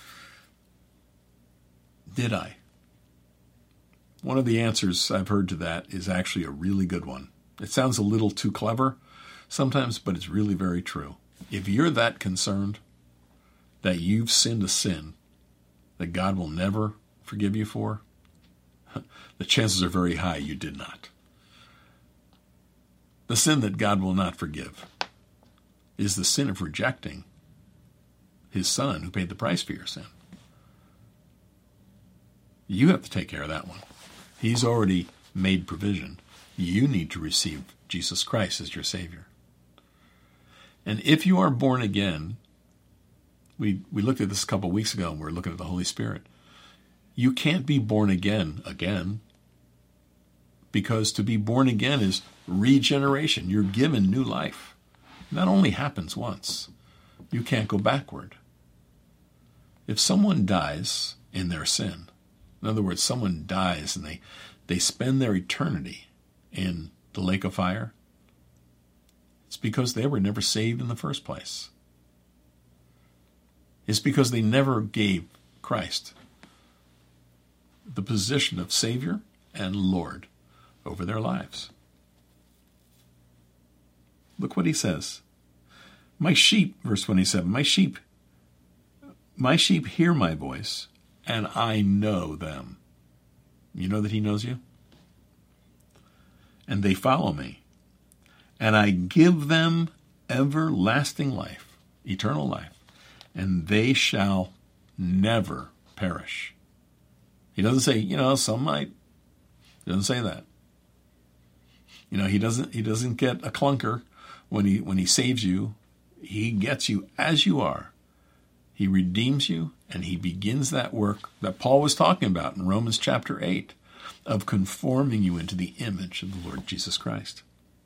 Did I? One of the answers I've heard to that is actually a really good one. It sounds a little too clever sometimes, but it's really very true. If you're that concerned that you've sinned a sin that God will never forgive you for, the chances are very high you did not. The sin that God will not forgive is the sin of rejecting his Son who paid the price for your sin. You have to take care of that one. He's already made provision. You need to receive Jesus Christ as your Savior. And if you are born again, we, we looked at this a couple of weeks ago and we were looking at the Holy Spirit. You can't be born again again, because to be born again is regeneration. You're given new life. And that only happens once. You can't go backward. If someone dies in their sin, in other words, someone dies and they, they spend their eternity in the lake of fire, it's because they were never saved in the first place. It's because they never gave Christ the position of Savior and Lord over their lives. Look what he says. My sheep, verse twenty-seven, my sheep, my sheep hear my voice, and I know them. You know that he knows you? And they follow me. And I give them everlasting life, eternal life, and they shall never perish. He doesn't say, you know, some might. He doesn't say that. You know, he doesn't he doesn't get a clunker when he when he saves you. He gets you as you are. He redeems you, and he begins that work that Paul was talking about in Romans chapter eight, of conforming you into the image of the Lord Jesus Christ.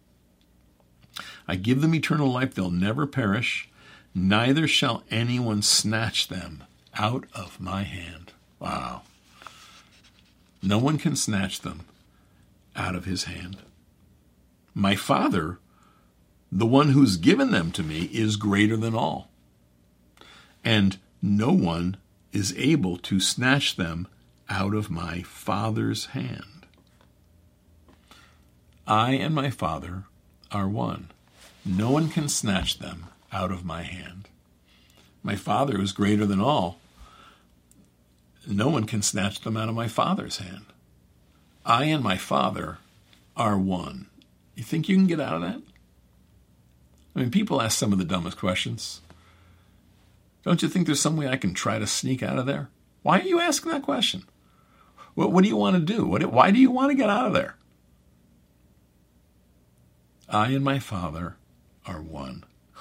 I give them eternal life, they'll never perish, neither shall anyone snatch them out of my hand. Wow. No one can snatch them out of his hand. My Father, the one who's given them to me, is greater than all, and no one is able to snatch them out of my Father's hand. I and my Father are one. No one can snatch them out of my hand. My Father is greater than all. No one can snatch them out of my Father's hand. I and my Father are one. You think you can get out of that? I mean, people ask some of the dumbest questions. Don't you think there's some way I can try to sneak out of there? Why are you asking that question? What, what do you want to do? What, why do you want to get out of there? I and my Father are one.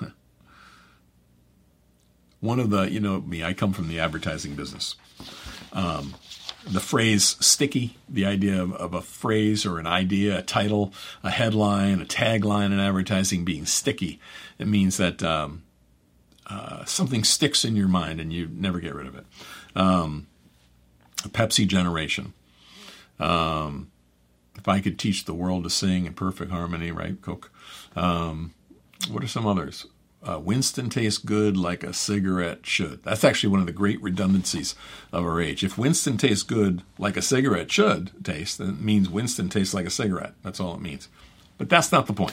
One of the, you know me, I come from the advertising business. Um, the phrase sticky, the idea of, of a phrase or an idea, a title, a headline, a tagline in advertising being sticky. It means that um, uh, something sticks in your mind and you never get rid of it. Um, a Pepsi generation. Um, if I could teach the world to sing in perfect harmony, right, Coke? Um, what are some others? Uh, Winston tastes good like a cigarette should. That's actually one of the great redundancies of our age. If Winston tastes good like a cigarette should taste, then it means Winston tastes like a cigarette. That's all it means. But that's not the point.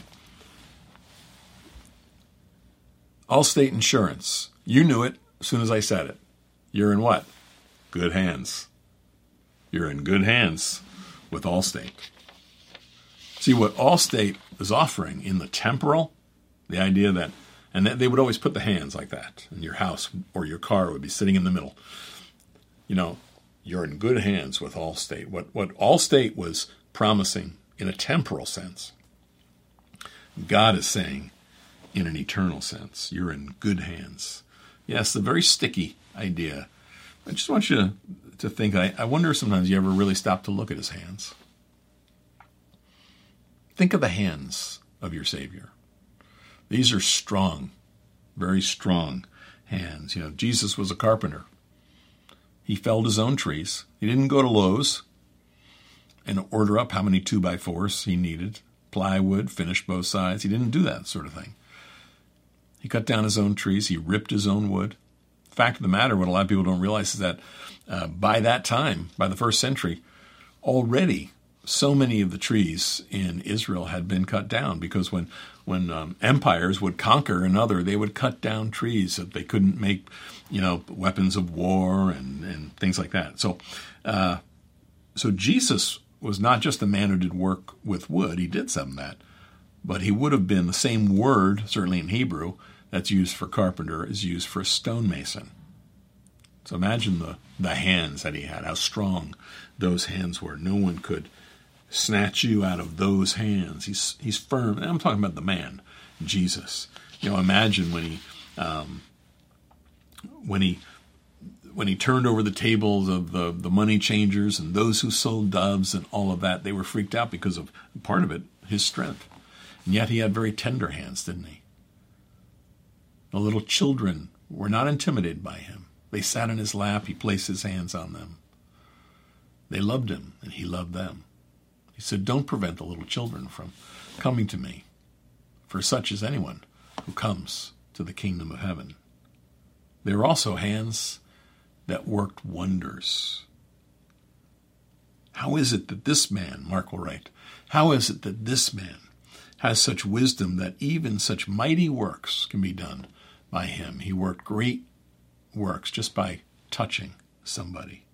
Allstate Insurance. You knew it as soon as I said it. You're in what? Good hands. You're in good hands with Allstate. See, what Allstate is offering in the temporal, the idea that And they would always put the hands like that, and your house or your car would be sitting in the middle. You know, you're in good hands with Allstate. What, what Allstate was promising in a temporal sense, God is saying in an eternal sense, you're in good hands. Yes, a very sticky idea. I just want you to, to think, I, I wonder sometimes you ever really stop to look at his hands. Think of the hands of your Savior. These are strong, very strong hands. You know, Jesus was a carpenter. He felled his own trees. He didn't go to Lowe's and order up how many two-by-fours he needed, plywood, finish both sides. He didn't do that sort of thing. He cut down his own trees. He ripped his own wood. Fact of the matter, what a lot of people don't realize is that uh, by that time, by the first century, already so many of the trees in Israel had been cut down, because when when um, empires would conquer another, they would cut down trees that they couldn't make, you know, weapons of war and, and things like that. So, uh, so Jesus was not just a man who did work with wood. He did some of that, but he would have been the same word, certainly in Hebrew, that's used for carpenter is used for stonemason. So imagine the, the hands that he had, how strong those hands were. No one could snatch you out of those hands. He's he's firm. And I'm talking about the man, Jesus. You know, imagine when he um, when he when he turned over the tables of the, the money changers and those who sold doves and all of that. They were freaked out because of part of it, his strength. And yet he had very tender hands, didn't he? The little children were not intimidated by him. They sat in his lap. He placed his hands on them. They loved him, and he loved them. He said, don't prevent the little children from coming to me, for such is anyone who comes to the kingdom of heaven. There were also hands that worked wonders. How is it that this man, Mark will write, how is it that this man has such wisdom that even such mighty works can be done by him? He worked great works just by touching somebody.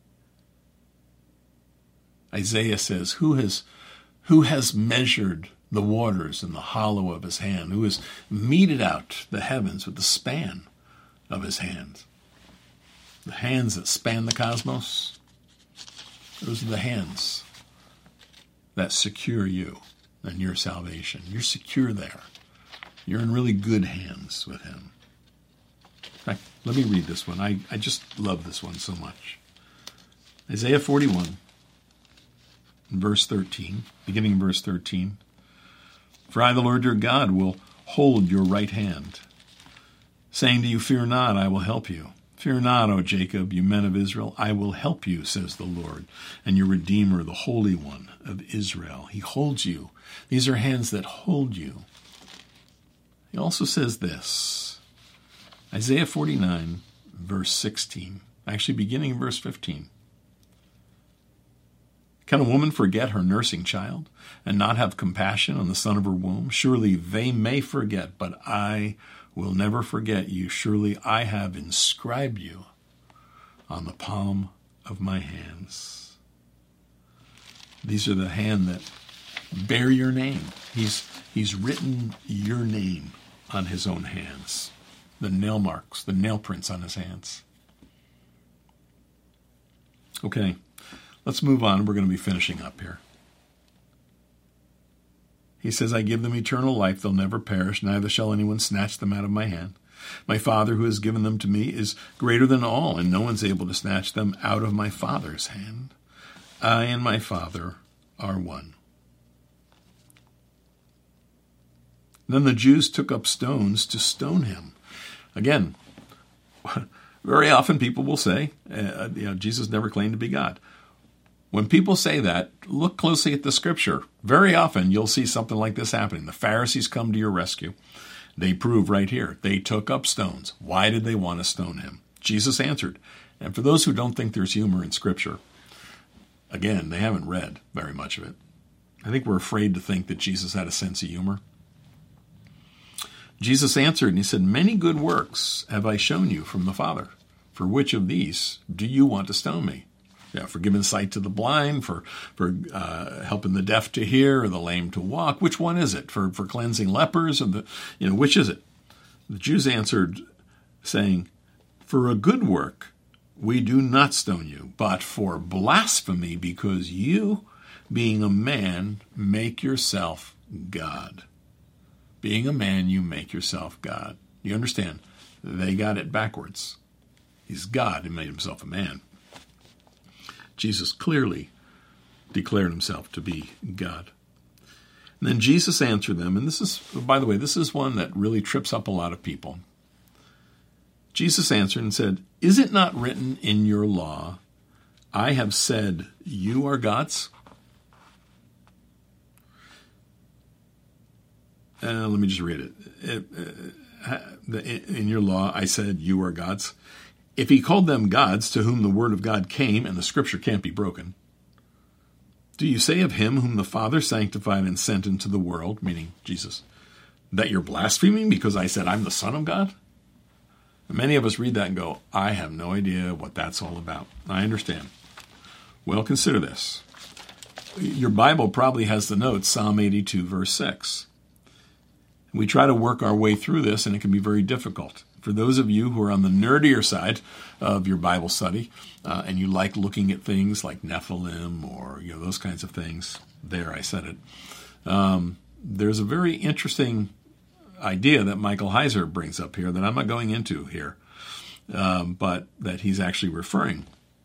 Isaiah says, who has who has measured the waters in the hollow of his hand? Who has meted out the heavens with the span of his hand? The hands that span the cosmos, those are the hands that secure you and your salvation. You're secure there. You're in really good hands with him. In fact, let me read this one. I, I just love this one so much. Isaiah forty-one. Verse thirteen, beginning in verse thirteen. For I, the Lord your God, will hold your right hand, saying to you, fear not, I will help you. Fear not, O Jacob, you men of Israel, I will help you, says the Lord, and your Redeemer, the Holy One of Israel. He holds you. These are hands that hold you. He also says this, Isaiah forty-nine, verse sixteen, actually beginning in verse fifteen. Can a woman forget her nursing child and not have compassion on the son of her womb? Surely they may forget, but I will never forget you. Surely I have inscribed you on the palm of my hands. These are the hand that bear your name. He's, he's written your name on his own hands. The nail marks, the nail prints on his hands. Okay. Let's move on. We're going to be finishing up here. He says, I give them eternal life. They'll never perish. Neither shall anyone snatch them out of my hand. My Father who has given them to me is greater than all, and no one's able to snatch them out of my Father's hand. I and my Father are one. Then the Jews took up stones to stone him. Again, very often people will say, uh, you know, Jesus never claimed to be God. When people say that, look closely at the scripture. Very often you'll see something like this happening. The Pharisees come to your rescue. They prove right here. They took up stones. Why did they want to stone him? Jesus answered. And for those who don't think there's humor in scripture, again, they haven't read very much of it. I think we're afraid to think that Jesus had a sense of humor. Jesus answered and he said, many good works have I shown you from the Father. For which of these do you want to stone me? Yeah, for giving sight to the blind, for for uh, helping the deaf to hear, or the lame to walk. Which one is it? For for cleansing lepers, or the you know which is it? The Jews answered, saying, "For a good work we do not stone you, but for blasphemy, because you, being a man, make yourself God." Being a man, you make yourself God. You understand? They got it backwards. He's God and made himself a man. Jesus clearly declared himself to be God. And then Jesus answered them, and this is, by the way, this is one that really trips up a lot of people. Jesus answered and said, "Is it not written in your law, I have said you are gods?" Uh, let me just read it. it uh, in your law, I said you are gods. If he called them gods to whom the word of God came and the scripture can't be broken, do you say of him whom the Father sanctified and sent into the world, meaning Jesus, that you're blaspheming because I said I'm the Son of God? And many of us read that and go, I have no idea what that's all about. I understand. Well, consider this. Your Bible probably has the note, Psalm eighty-two, verse six. We try to work our way through this, and it can be very difficult. For those of you who are on the nerdier side of your Bible study, uh, and you like looking at things like Nephilim or you know those kinds of things, there I said it. Um, there's a very interesting idea that Michael Heiser brings up here that I'm not going into here, um, but that he's actually referring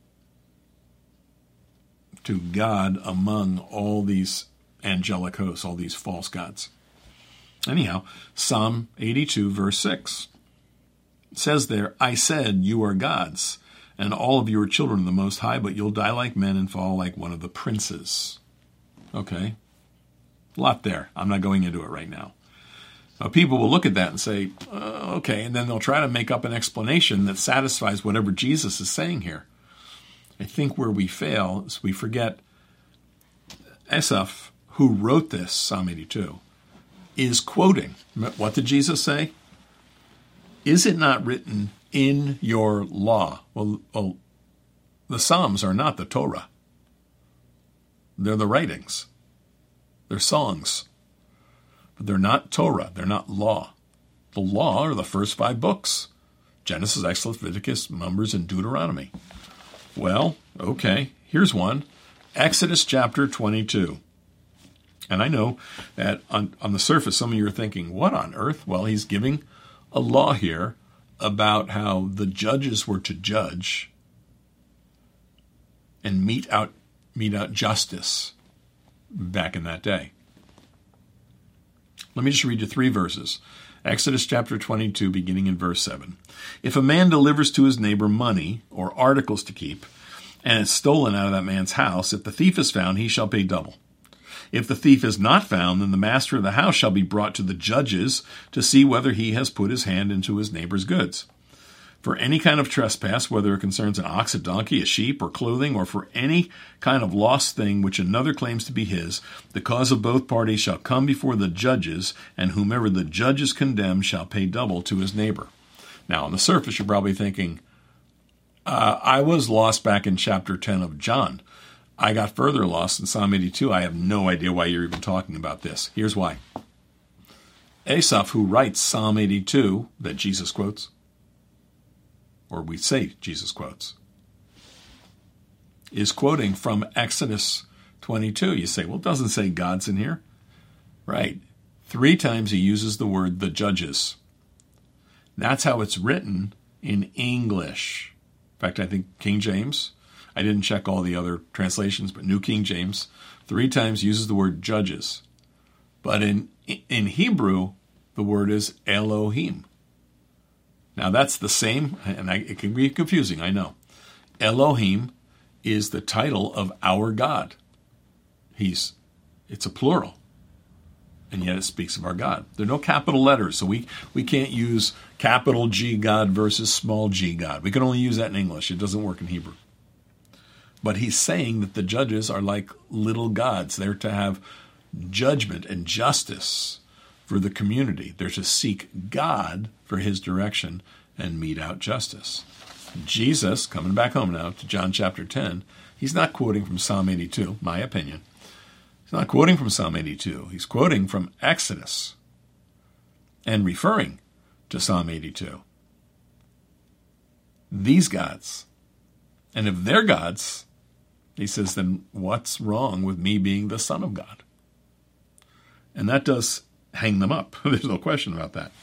to God among all these angelic hosts, all these false gods. Anyhow, Psalm eighty-two, verse six. It says there, I said, you are gods, and all of you are children of the Most High, but you'll die like men and fall like one of the princes. Okay. A lot there. I'm not going into it right now. Now, people will look at that and say, uh, okay, and then they'll try to make up an explanation that satisfies whatever Jesus is saying here. I think where we fail is we forget Asaph, who wrote this, Psalm eighty-two, is quoting. What did Jesus say? Is it not written in your law? Well, well, the Psalms are not the Torah. They're the writings. They're songs. But they're not Torah. They're not law. The law are the first five books. Genesis, Exodus, Leviticus, Numbers, and Deuteronomy. Well, okay, here's one. Exodus chapter twenty-two. And I know that on, on the surface, some of you are thinking, what on earth? Well, he's giving a law here about how the judges were to judge and mete out, mete out justice back in that day. Let me just read you three verses. Exodus chapter twenty-two, beginning in verse seven. If a man delivers to his neighbor money or articles to keep, and it's stolen out of that man's house, if the thief is found, he shall pay double. If the thief is not found, then the master of the house shall be brought to the judges to see whether he has put his hand into his neighbor's goods. For any kind of trespass, whether it concerns an ox, a donkey, a sheep, or clothing, or for any kind of lost thing which another claims to be his, the cause of both parties shall come before the judges, and whomever the judges condemn shall pay double to his neighbor. Now, on the surface, you're probably thinking, uh, I was lost back in chapter ten of John. I got further lost in Psalm eighty-two. I have no idea why you're even talking about this. Here's why. Asaph, who writes Psalm eighty-two, that Jesus quotes, or we say Jesus quotes, is quoting from Exodus twenty-two. You say, well, it doesn't say God's in here. Right. Three times he uses the word the judges. That's how it's written in English. In fact, I think King James, I didn't check all the other translations, but New King James three times uses the word judges. But in in Hebrew, the word is Elohim. Now that's the same, and I, it can be confusing, I know. Elohim is the title of our God. He's, it's a plural, and yet it speaks of our God. There are no capital letters, so we, we can't use capital G God versus small g God. We can only use that in English. It doesn't work in Hebrew. But he's saying that the judges are like little gods. They're to have judgment and justice for the community. They're to seek God for his direction and mete out justice. Jesus, coming back home now to John chapter ten, he's not quoting from Psalm eighty-two, my opinion. He's not quoting from Psalm eighty-two. He's quoting from Exodus and referring to Psalm eighty-two. These gods. And if they're gods, he says, then what's wrong with me being the Son of God? And that does hang them up. There's no question about that.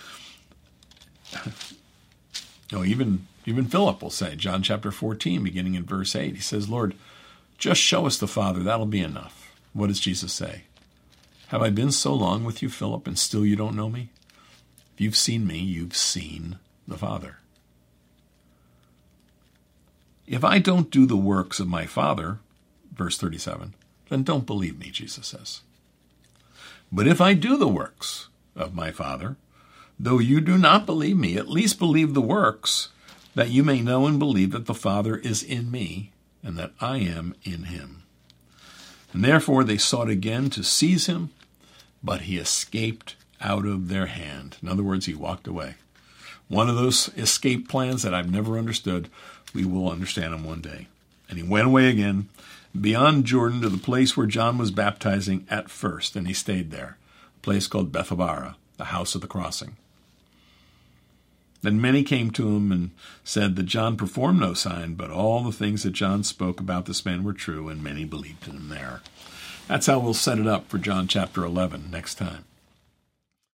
You know, even, even Philip will say, John chapter fourteen, beginning in verse eight, he says, Lord, just show us the Father, that'll be enough. What does Jesus say? Have I been so long with you, Philip, and still you don't know me? If you've seen me, you've seen the Father. If I don't do the works of my Father, verse thirty-seven, then don't believe me, Jesus says. But if I do the works of my Father, though you do not believe me, at least believe the works, that you may know and believe that the Father is in me, and that I am in him. And therefore they sought again to seize him, but he escaped out of their hand. In other words, he walked away. One of those escape plans that I've never understood. We will understand them one day. And he went away again, beyond Jordan, to the place where John was baptizing at first, and he stayed there, a place called Bethabara, the house of the crossing. Then many came to him and said that John performed no sign, but all the things that John spoke about this man were true, and many believed in him there. That's how we'll set it up for John chapter eleven next time.